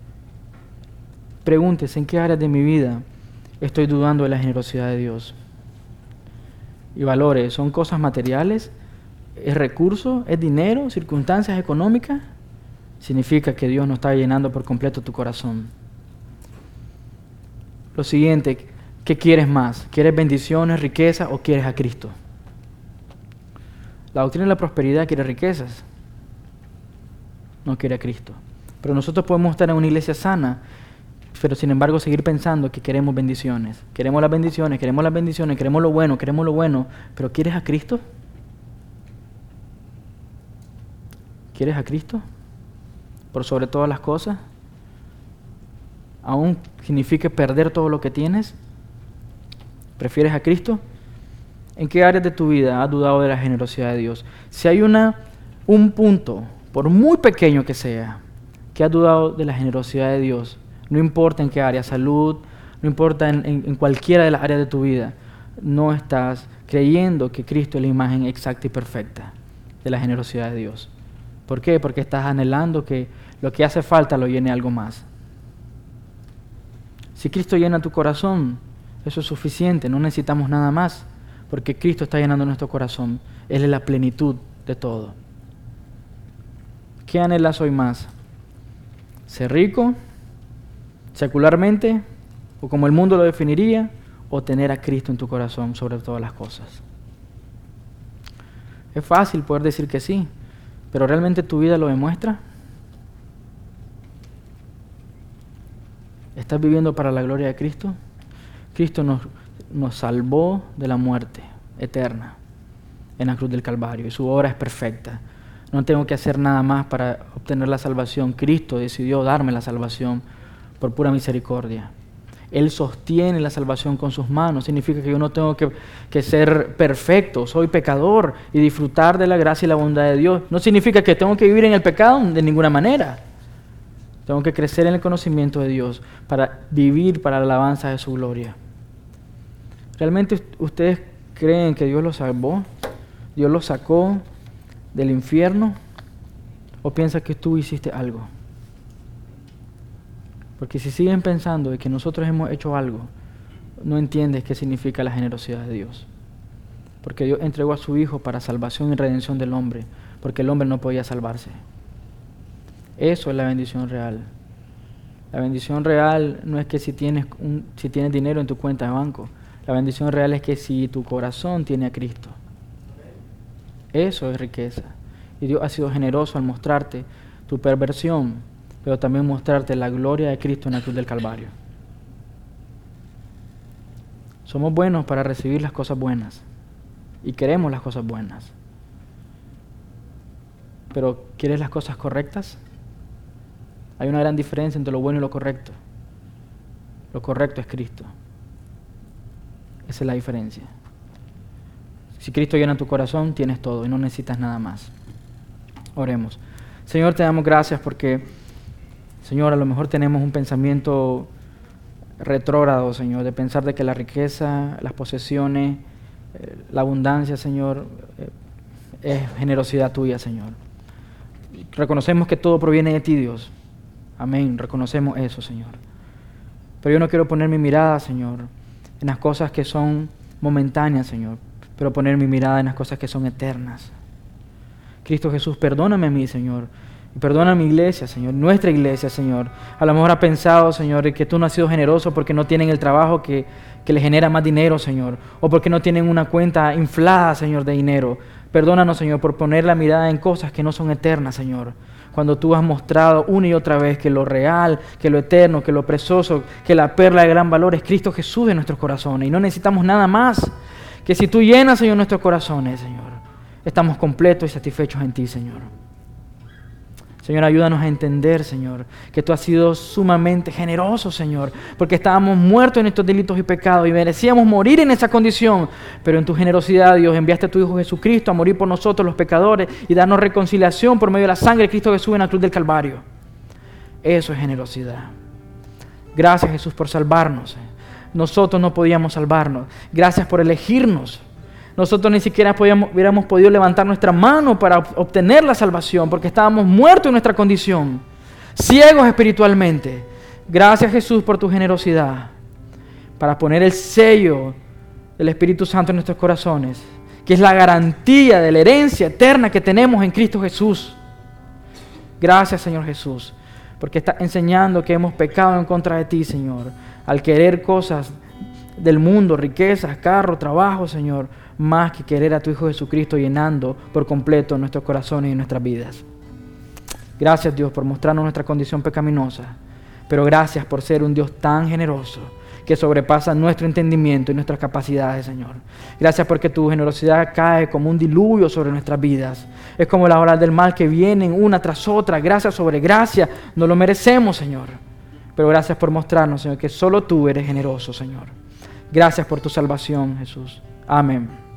pregúntese en qué áreas de mi vida estoy dudando de la generosidad de Dios. Y valore, ¿son cosas materiales? ¿Es recurso? ¿Es dinero? ¿Circunstancias económicas? Significa que Dios no está llenando por completo tu corazón. Lo siguiente, ¿qué quieres más? ¿Quieres bendiciones, riqueza o quieres a Cristo? La doctrina de la prosperidad quiere riquezas, no quiere a Cristo. Pero nosotros podemos estar en una iglesia sana, pero sin embargo seguir pensando que queremos bendiciones. Queremos las bendiciones, queremos las bendiciones, queremos lo bueno, pero ¿quieres a Cristo? ¿Quieres a Cristo? Por sobre todas las cosas. Aún signifique perder todo lo que tienes. ¿Prefieres a Cristo? ¿En qué áreas de tu vida has dudado de la generosidad de Dios? Si hay un punto, por muy pequeño que sea, que has dudado de la generosidad de Dios, no importa en qué área, salud, no importa en cualquiera de las áreas de tu vida, no estás creyendo que Cristo es la imagen exacta y perfecta de la generosidad de Dios. ¿Por qué? Porque estás anhelando que lo que hace falta lo llene algo más. Si Cristo llena tu corazón, eso es suficiente, no necesitamos nada más, porque Cristo está llenando nuestro corazón. Él es la plenitud de todo. ¿Qué anhelas hoy más? ¿Ser rico, secularmente, o como el mundo lo definiría, o tener a Cristo en tu corazón sobre todas las cosas? Es fácil poder decir que sí, pero ¿realmente tu vida lo demuestra? ¿Estás viviendo para la gloria de Cristo? Cristo nos salvó de la muerte eterna en la cruz del Calvario y su obra es perfecta. No tengo que hacer nada más para obtener la salvación. Cristo decidió darme la salvación por pura misericordia. Él sostiene la salvación con sus manos. Significa que yo no tengo que ser perfecto. Soy pecador y disfrutar de la gracia y la bondad de Dios. No significa que tengo que vivir en el pecado de ninguna manera. Tengo que crecer en el conocimiento de Dios para vivir para la alabanza de su gloria. ¿Realmente ustedes creen que Dios los salvó? ¿Dios los sacó del infierno? ¿O piensan que tú hiciste algo? Porque si siguen pensando de que nosotros hemos hecho algo, no entiendes qué significa la generosidad de Dios. Porque Dios entregó a su Hijo para salvación y redención del hombre, porque el hombre no podía salvarse. Eso es la bendición real. La bendición real no es que si tienes dinero en tu cuenta de banco. La bendición real es que si tu corazón tiene a Cristo. Eso es riqueza. Y Dios ha sido generoso al mostrarte tu perversión, pero también mostrarte la gloria de Cristo en la cruz del Calvario. Somos buenos para recibir las cosas buenas y queremos las cosas buenas. Pero ¿quieres las cosas correctas? Hay una gran diferencia entre lo bueno y lo correcto. Lo correcto es Cristo. Esa es la diferencia. Si Cristo llena tu corazón, tienes todo y no necesitas nada más. Oremos. Señor, te damos gracias porque, Señor, a lo mejor tenemos un pensamiento retrógrado, Señor, de pensar de que la riqueza, las posesiones, la abundancia, Señor, es generosidad tuya, Señor. Reconocemos que todo proviene de ti, Dios. Amén, reconocemos eso, Señor. Pero yo no quiero poner mi mirada, Señor, en las cosas que son momentáneas, Señor, pero poner mi mirada en las cosas que son eternas. Cristo Jesús, perdóname a mí, Señor, y perdona a mi iglesia, Señor, nuestra iglesia, Señor. A lo mejor ha pensado, Señor, que tú no has sido generoso porque no tienen el trabajo que le genera más dinero, Señor, o porque no tienen una cuenta inflada, Señor, de dinero. Perdónanos, Señor, por poner la mirada en cosas que no son eternas, Señor. Cuando tú has mostrado una y otra vez que lo real, que lo eterno, que lo precioso, que la perla de gran valor es Cristo Jesús en nuestros corazones. Y no necesitamos nada más. Que si tú llenas, Señor, nuestros corazones, Señor, estamos completos y satisfechos en ti, Señor. Señor, ayúdanos a entender, Señor, que tú has sido sumamente generoso, Señor, porque estábamos muertos en estos delitos y pecados y merecíamos morir en esa condición, pero en tu generosidad, Dios, enviaste a tu Hijo Jesucristo a morir por nosotros los pecadores y darnos reconciliación por medio de la sangre de Cristo Jesús en la cruz del Calvario. Eso es generosidad. Gracias, Jesús, por salvarnos. Nosotros no podíamos salvarnos. Gracias por elegirnos. Nosotros ni siquiera hubiéramos podido levantar nuestra mano para obtener la salvación porque estábamos muertos en nuestra condición, ciegos espiritualmente. Gracias, Jesús, por tu generosidad para poner el sello del Espíritu Santo en nuestros corazones, que es la garantía de la herencia eterna que tenemos en Cristo Jesús. Gracias, Señor Jesús, porque estás enseñando que hemos pecado en contra de ti, Señor, al querer cosas del mundo, riquezas, carro, trabajo, Señor, más que querer a tu Hijo Jesucristo llenando por completo nuestros corazones y nuestras vidas. Gracias, Dios, por mostrarnos nuestra condición pecaminosa, pero gracias por ser un Dios tan generoso que sobrepasa nuestro entendimiento y nuestras capacidades, Señor. Gracias porque tu generosidad cae como un diluvio sobre nuestras vidas. Es como las olas del mar que vienen una tras otra, gracia sobre gracia. No lo merecemos, Señor. Pero gracias por mostrarnos, Señor, que solo tú eres generoso, Señor. Gracias por tu salvación, Jesús. Amén.